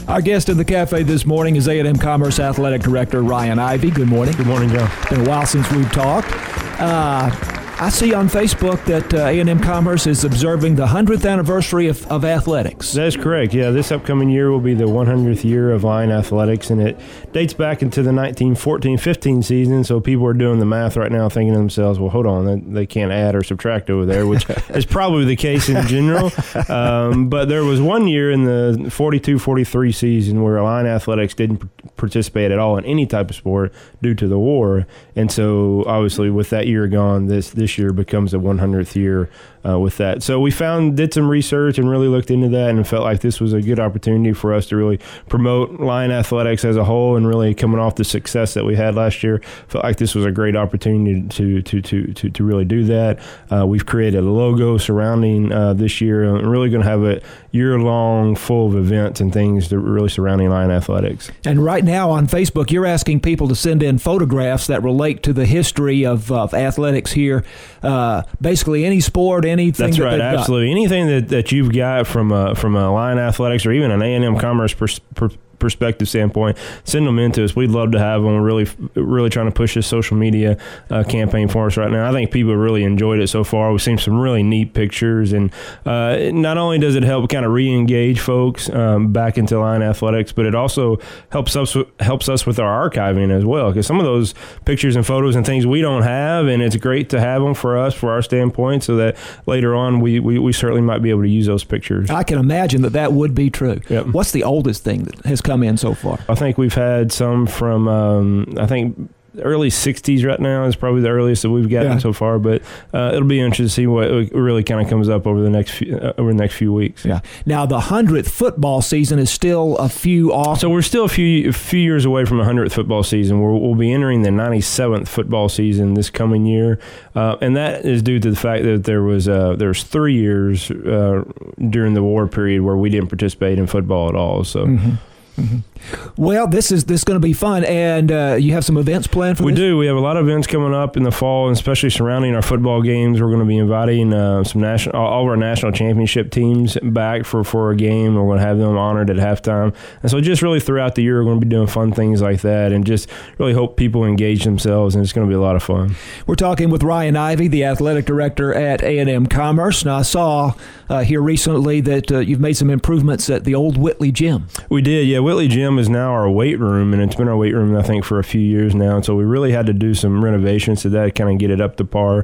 Our guest in the cafe this morning is A&M Commerce Athletic Director Ryan Ivey. Good morning. Good morning, Joe. It's been a while since we've talked. I see on Facebook that A&M Commerce is observing the 100th anniversary of athletics. That is correct. Yeah, this upcoming year will be the 100th year of Lion Athletics, and it dates back into the 1914-15 season, so people are doing the math right now thinking to themselves, well, hold on, they can't add or subtract over there, which is probably the case in general. But there was one year in the 42-43 season where Lion Athletics didn't participate at all in any type of sport due to the war, and so obviously with that year gone, this year becomes the 100th year with that. So we did some research and really looked into that and felt like this was a good opportunity for us to really promote Lion Athletics as a whole, and really coming off the success that we had last year, felt like this was a great opportunity to really do that. We've created a logo surrounding this year, and really going to have a year-long full of events and things that really surrounding Lion Athletics. And right now on Facebook, you're asking people to send in photographs that relate to the history of athletics here. Basically any sport, anything. That's right, absolutely. Got. Anything that you've got from a Lion Athletics or even an A&M Commerce perspective standpoint, send them into us. We'd love to have them. We're really trying to push this social media campaign for us right now. I think people really enjoyed it so far. We've seen some really neat pictures, and not only does it help kind of re-engage folks back into Lion Athletics, but it also helps us with our archiving as well, because some of those pictures and photos and things we don't have, and it's great to have them for us, for our standpoint, so that later on we certainly might be able to use those pictures. I can imagine that would be true. Yep. What's the oldest thing that has come in so far? I think we've had some from I think early 60s right now is probably the earliest that we've gotten so far, but it'll be interesting to see what really kind of comes up over the next few weeks. Yeah. Now the 100th football season is still a few off. So we're still a few years away from the 100th football season. We'll be entering the 97th football season this coming year, and that is due to the fact that there was 3 years during the war period where we didn't participate in football at all. So. Mm-hmm. Mm-hmm. Well, this is going to be fun, and you have some events planned for this? We do. We have a lot of events coming up in the fall, and especially surrounding our football games. We're going to be inviting all of our national championship teams back for a game. We're going to have them honored at halftime. And so just really throughout the year, we're going to be doing fun things like that, and just really hope people engage themselves, and it's going to be a lot of fun. We're talking with Ryan Ivey, the athletic director at A&M Commerce. Now, I saw here recently that you've made some improvements at the old Whitley Gym. We did, yeah. Whitley Gym is now our weight room, and it's been our weight room, I think, for a few years now. And so we really had to do some renovations to that, kind of get it up to par.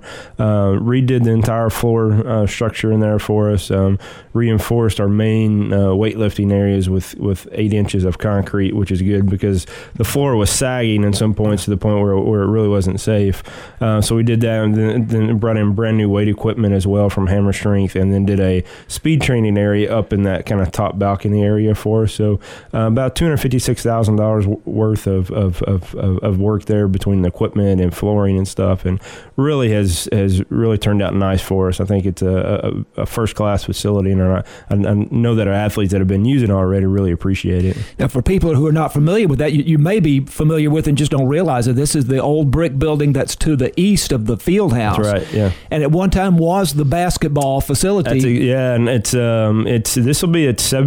Redid the entire floor structure in there for us. Reinforced our main weightlifting areas with 8 inches of concrete, which is good because the floor was sagging in some points to the point where it really wasn't safe. So we did that, and then brought in brand new weight equipment as well from Hammer Strength, and then did a speed training area up in that kind of top balcony area for us. So about $256,000 worth of work there between the equipment and flooring and stuff, and really has really turned out nice for us. I think it's a first class facility, and I know that our athletes that have been using it already really appreciate it. Now, for people who are not familiar with that, you may be familiar with and just don't realize that this is the old brick building that's to the east of the field house. That's right. Yeah. And at one time was the basketball facility. And this will be its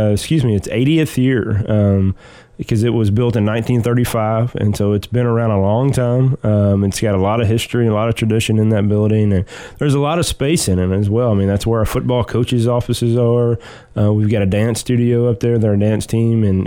80th year. Because it was built in 1935, and so it's been around a long time. It's got a lot of history, a lot of tradition in that building, and there's a lot of space in it as well. I mean, that's where our football coaches' offices are. We've got a dance studio up there that our dance team and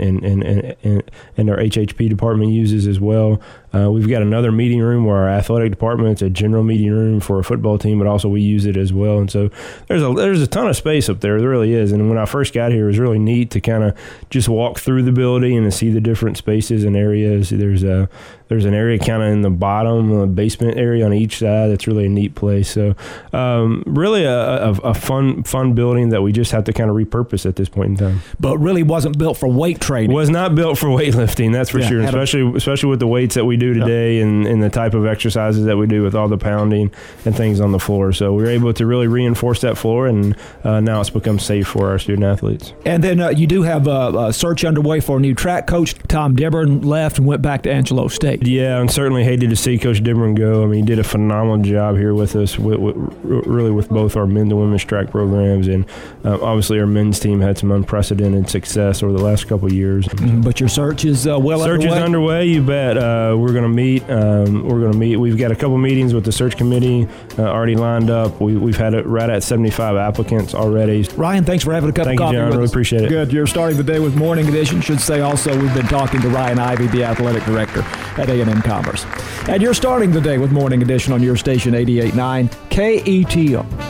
our HHP department uses as well. We've got another meeting room where our athletic department, it's a general meeting room for a football team, but also we use it as well. And so there's a ton of space up there. There really is. And when I first got here, it was really neat to kind of just walk through the building and to see the different spaces and areas. There's an area kind of in the bottom, basement area on each side. That's really a neat place. So really a fun building that we just have to kind of repurpose at this point in time. But really wasn't built for weight training. Was not built for weightlifting, that's for sure. Especially with the weights that we do today and the type of exercises that we do with all the pounding and things on the floor. So we were able to really reinforce that floor, and now it's become safe for our student athletes. And then you do have a search underway for a new track coach. Tom Dibburn left and went back to Angelo State. Yeah, and certainly hated to see Coach Dimron go. I mean, he did a phenomenal job here with us, really with both our men's and women's track programs, and obviously our men's team had some unprecedented success over the last couple of years. But your search is underway? Search is underway, you bet. We're going to meet. We've got a couple meetings with the search committee already lined up. We've had it right at 75 applicants already. Ryan, thanks for having a cup of coffee. Thank you, John. With really us. Appreciate it. Good. You're starting the day with Morning Edition. Should say also we've been talking to Ryan Ivey, the athletic director at A&M Commerce. And you're starting the day with Morning Edition on your station 88.9 KETO.